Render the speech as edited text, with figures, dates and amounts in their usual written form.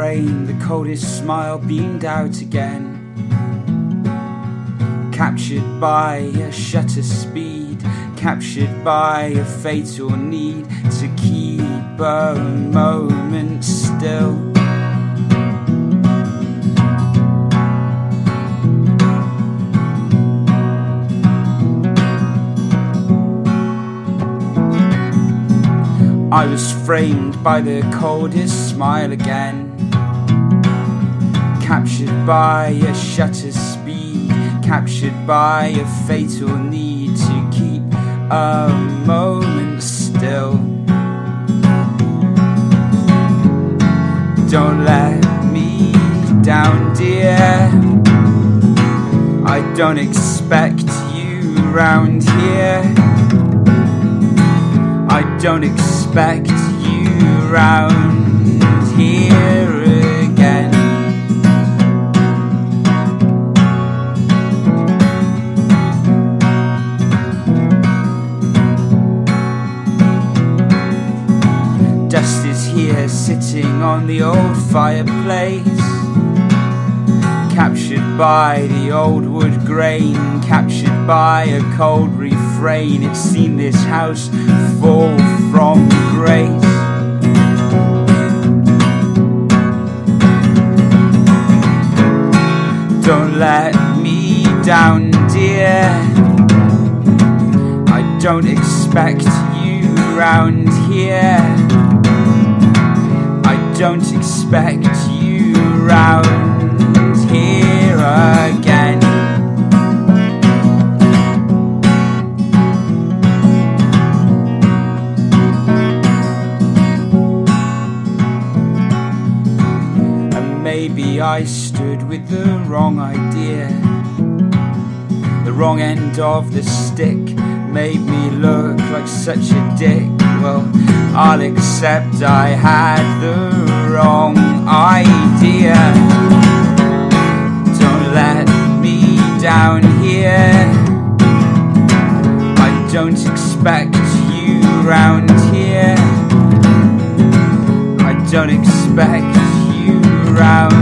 brain, the coldest smile beamed out again. Captured by a shutter speed, captured by a fatal need to keep a moment still. I was framed by the coldest smile again, captured by a shutter speed, captured by a fatal need to keep a moment still. Don't let me down, dear, I don't expect you round here. I don't expect you round here again. Dust is here sitting on the old fireplace, captured by the old wood grain, captured by a cold refrain. It's seen this house fall from grace. Don't let me down, dear, I don't expect you round here. I don't expect you round here again. And maybe I stood with the wrong idea. The wrong end of the stick made me look like such a dick. Well, I'll accept I had the wrong idea. Don't let me down here, I don't expect you round here. I don't expect you round